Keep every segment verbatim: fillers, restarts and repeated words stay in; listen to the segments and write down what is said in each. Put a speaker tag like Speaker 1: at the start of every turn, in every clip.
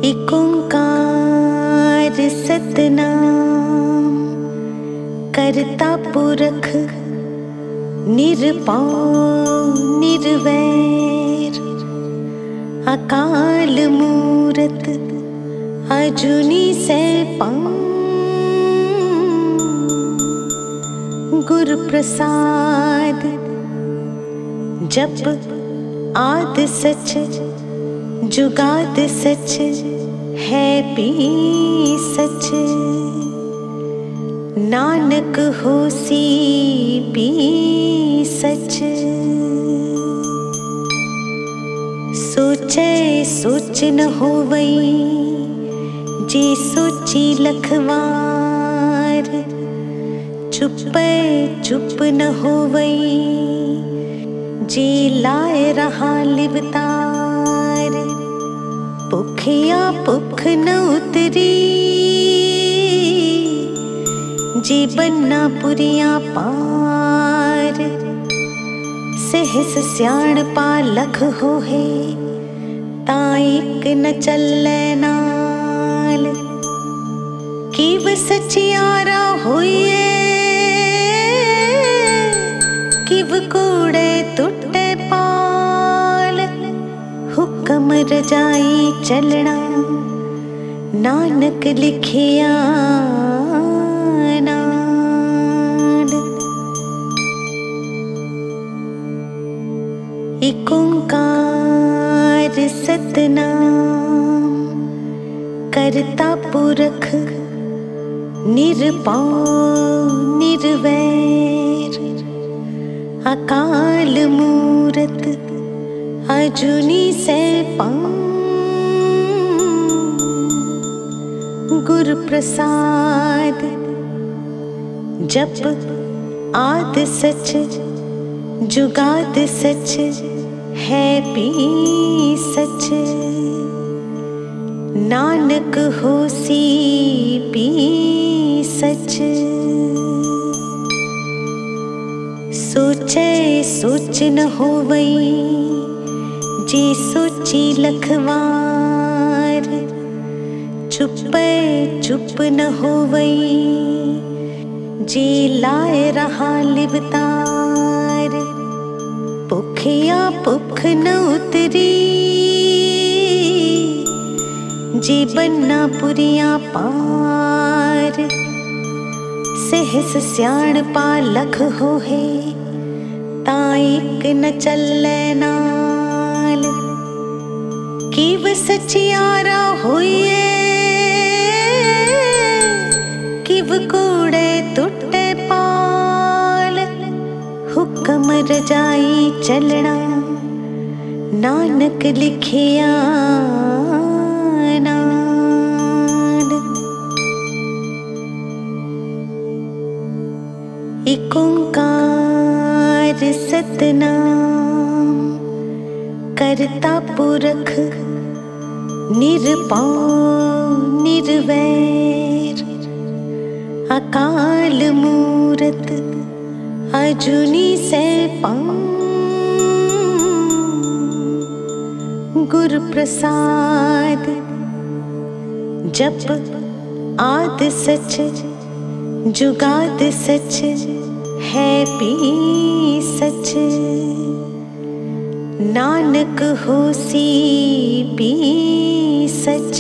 Speaker 1: एक ओंकार सतनाम करता पुरख निरपौं निर्वैर अकाल मूरत अजूनी सैपं गुरु प्रसाद जप आद सच जुगाद सच है पी सच नानक होसी पी सच। सोचे सोच न होवई जे सोची लखवार चुप चुप न होवई जे लाए रहा लिवतार भुखिया भुख न उतरी जे बन्ना पुरिया पार सहस सियाण पा लख होहे ताइक न चले नाल किव सचियारा होइए किव कूड़े टुटे पाल हुक्म रजाई चलना नानक लिखिया नाल। एक ओंकार सतनाम करता पुरख निरपौं निर्वैर अकाल मूरत अजूनी सैपं गुरु प्रसाद जप आद सच जुगाद सच है पी सच नानक होसी पी सच। सोचे सोच न होवई जे सोची लखवार चुप चुप न होवई जे लाए रहा लिवतार भुखिया भुख न उतरी जे बन्ना पुरिया पार सहस सियाण पा लख होहे ताइक न चले नाल किव सचियारा होइए किव कूड़े टुटे पाल हुक्म रजाई चलना नानक लिखिया नाल। एक ओंकार सतनाम करता पुरख निरपौं निर्वैर अकाल मूरत अजूनी सैपं गुरु प्रसाद जप आद सच जुगाद सच है पी सच नानक होसी पी सच।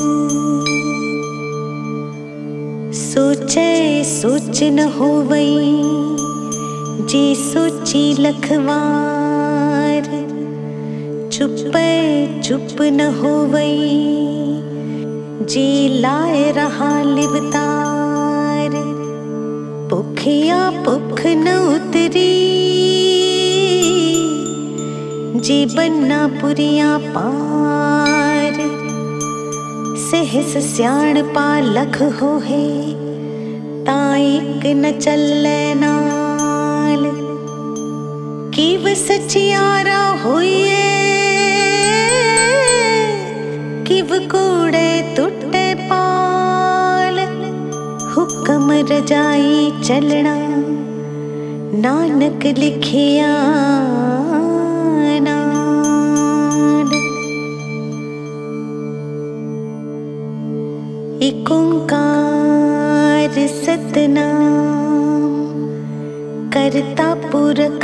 Speaker 1: सोचे सोच न होवई जे सोची लखवार चुप चुप न होवई जे लाए रहा लिवतार भुखिया भुख न उतरी जे बन्ना पुरिया पार सहस सियाण पा लख होहे ताइक न चले नाल किव सचियारा होइए किव कूड़े टुटे पाल हुक्म रजाई चलना नानक लिखिया नाल। पुरख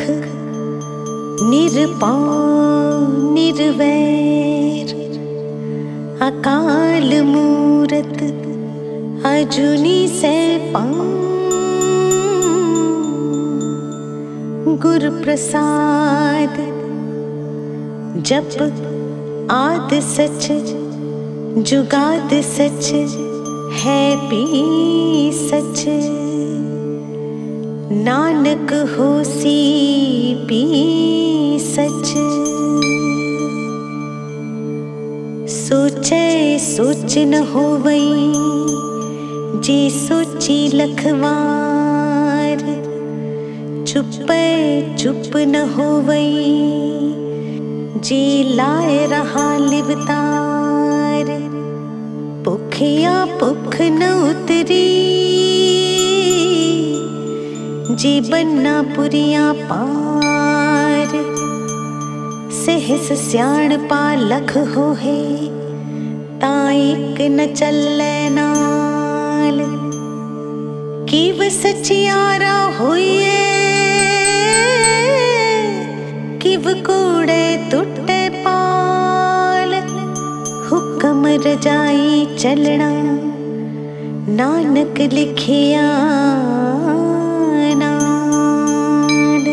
Speaker 1: निरपौं निर्वैर, अकाल मूरत अजूनी सैपां, गुरु प्रसाद जप आद सच जुगाद सच है भी सच, नानक होसी भी सच। सोचे सोच न होवई जे सोची लखवार, चुपे चुप न होवई जे लाए रहा लिवतार, भुखिया भुख न उतरी जे बन्ना पुरिया पार, सहस सियाण पा लख होहे ताइक न चले नाल, किव सचियारा होइए किव कूड़े टुटे पाल, हुक्म रजाई चलना नानक लिखिया नाल।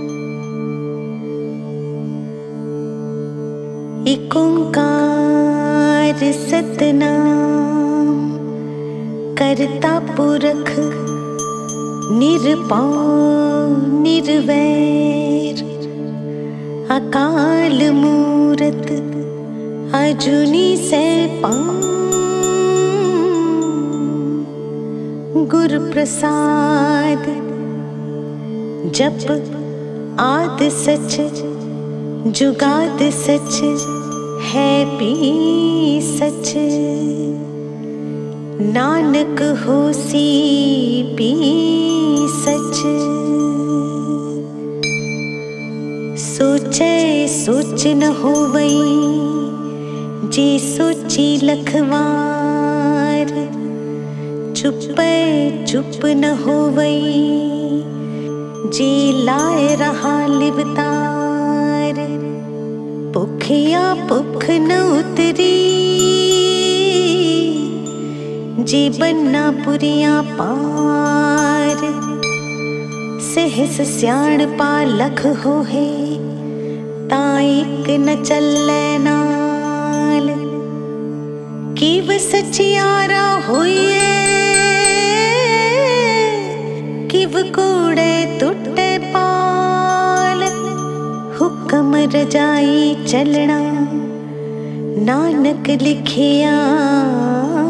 Speaker 1: एक ओंकार सतनाम करता पुरख निरपौं निर्वैर, अकाल मूरत अजूनी सैपां, गुरु प्रसाद जप आद सच जुगाद सच है भी सच, नानक होसी भी सच। सोचे सोच न होवई जे सोची लखवार, चुपे चुप न होवई जे लाए रहा लिवतार, भुखिया भुख न उतरी जे बन्ना पुरिया पार, सहस सियाण पा लख होहे ताइक न चले नाल, किव सचियारा होइए किव कूड़े टुटे पाल, हुक्म रजाई चलना नानक लिखिया